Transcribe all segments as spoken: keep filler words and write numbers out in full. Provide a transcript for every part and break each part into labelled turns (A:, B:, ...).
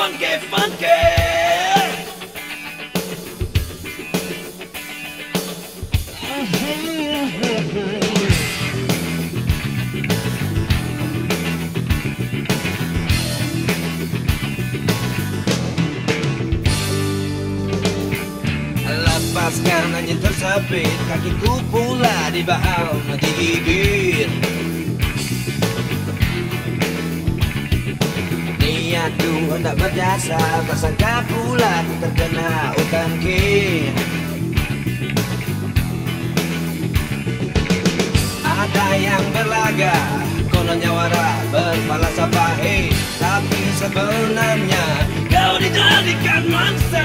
A: funky, funky. Lepaskan angin tersepit, kakiku pula di bahu digigit. Niatku hendak berjasa, tak sangka pula ku terkena utan ki. Ada yang berlaga, kononnya warak berfalsafah, hey, tapi sebenarnya kau dijadikan mangsa.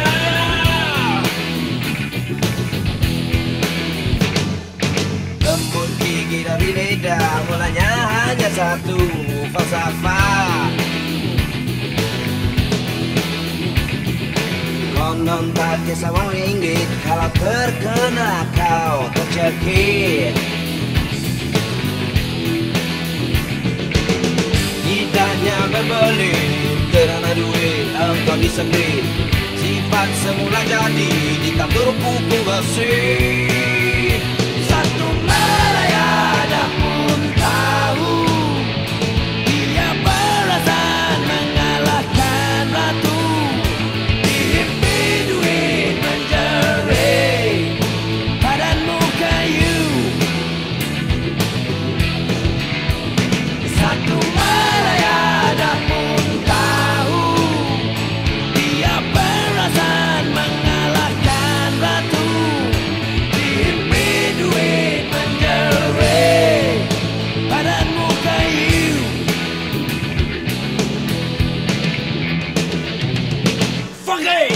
A: Lembut gigi dari lidah, mulanya hanya satu falsafah. Konon tak kisah wang ringgit, kalau terkena kau tercekik. Lidahnya berbelit, kerana duit engkau disempit. Sifat semula jadi, ditabur kuku bersih. Satu Malayada pun tahu, dia perasaan mengalahkan ratu. Dihimpi duit menjerit, badanmu kayu. Satu Malayada pun tahu, dia perasaan mengalahkan ratu. Dihimpi duit menjerit, badanmu kayu. Funky!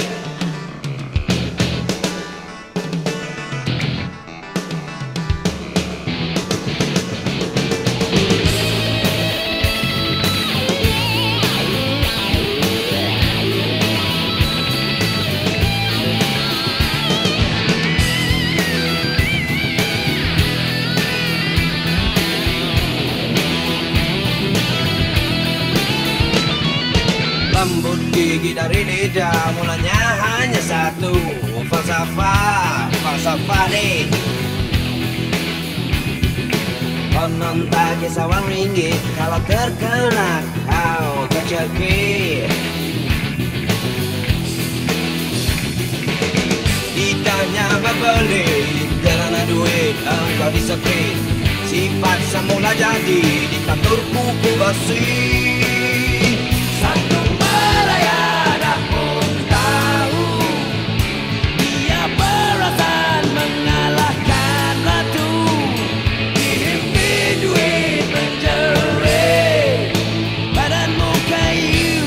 A: Lembut gigi dari lidah, mulanya hanya satu falsafah, falsafah nih. Konon tak kisah wang ringgit, kalau terkena kau tercekik. Lidahnya berbelit, kerana duit engkau disepit. Sifat semula jadi, ditatur kuku bersih. Satu Malayada pun tahu, dia perasaan mengalahkan ratu. Dihimpi duit menjerit, badanmu kayu.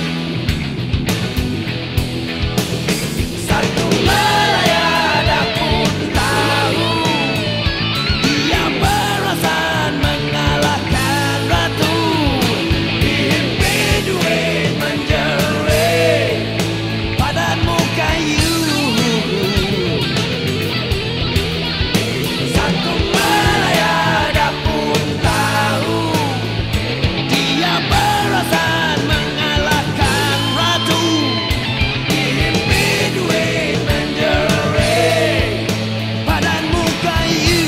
A: Satu Malayada pun tahu, dia perasaan mengalahkan ratu. Dihimpi duit menjerit, badanmu kayu. Satu Malayada pun tahu, dia perasaan mengalahkan ratu. Dihimpi duit menjerit, badanmu kayu.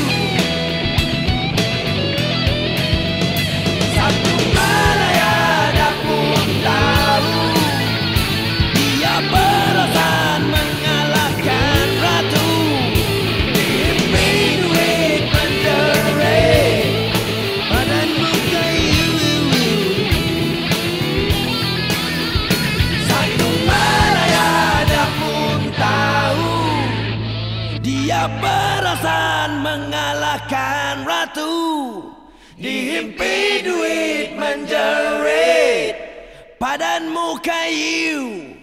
A: Satu Malayada pun tahu, dia perasaan mengalahkan ratu. Dihimpi duit menjerit, badanmu kayu. Satu Malayada pun tahu, dia perasaan mengalahkan ratu. Dihimpi duit menjerit, badanmu kayu.